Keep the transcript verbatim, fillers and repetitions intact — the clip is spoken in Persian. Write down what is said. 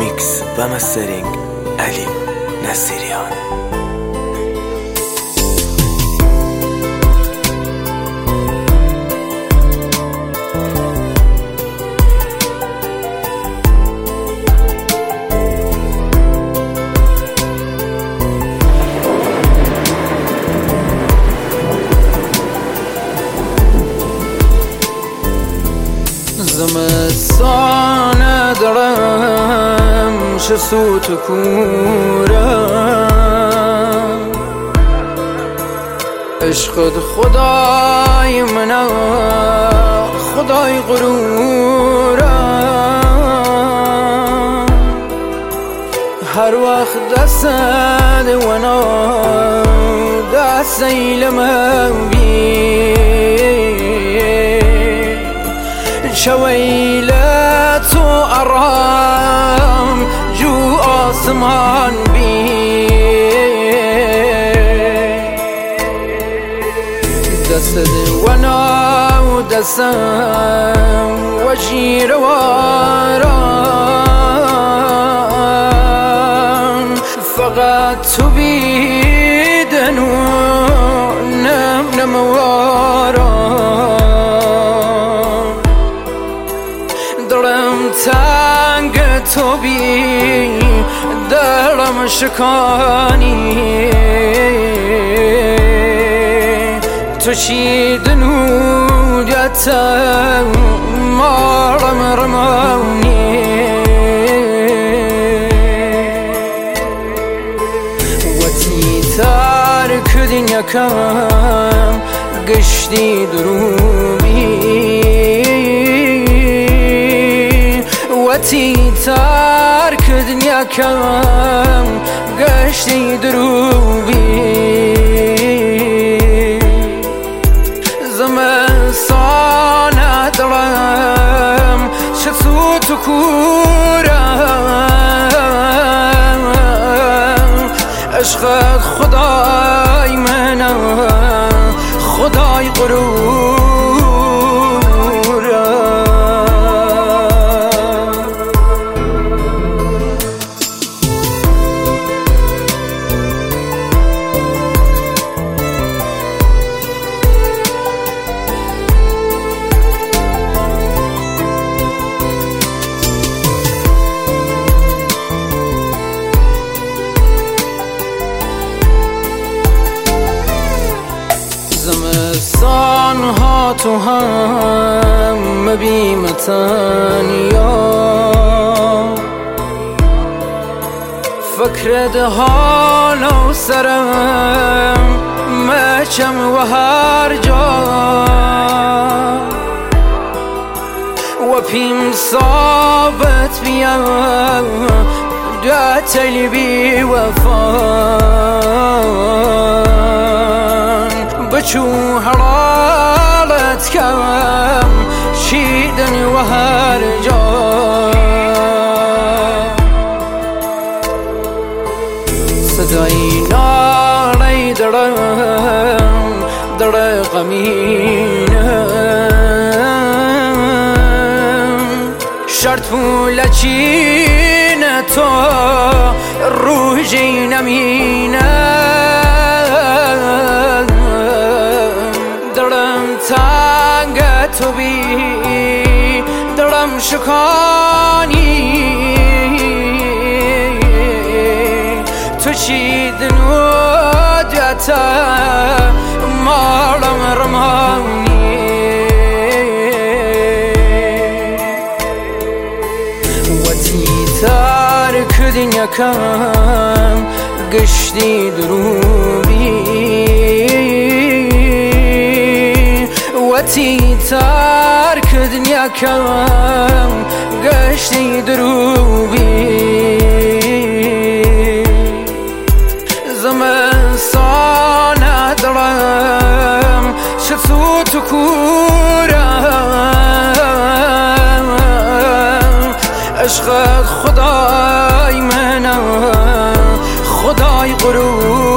میکس و مسترینگ علی نصیریان. زمستان دارم چه سوت و کورم، عشقت خدای منه خدای غرورم، هر وقت دستت ونا دست ایلم بی شويلت وأرام جو آسمان بي دسد وانا ودسم وجير وارام فقط تبيدن ونم نم وارام دلم تنگ تو بی دلم شکانی تو چی دنودیتم مارم رمانی وتی ترک دنیا کم گشتی دروبی وتی ترک دنیا کم گشتی دروبی زمستان دلم چه سوت و کورم، عشقت خدای منه خدای غرورم. زمستان ها تو هم بیمتن یا فکر ده حال و سرم مچم و هر جا و پیم ثابت بیام داتلی بی وفان بچو حرارت کم شیدن و هر جا صدای نالی درم در غمینم شرط پول چین تو روحی نمینم درم تنگ تو بی درم شکانی تو چی دنودیت مارم رمانی وتی ترک دنیا کم گشتی دروبی وتی ترک دنیا کم گشتی دروبی زمستان دلم چه سوت و کورم، عشقت خدای منه خدای غرور.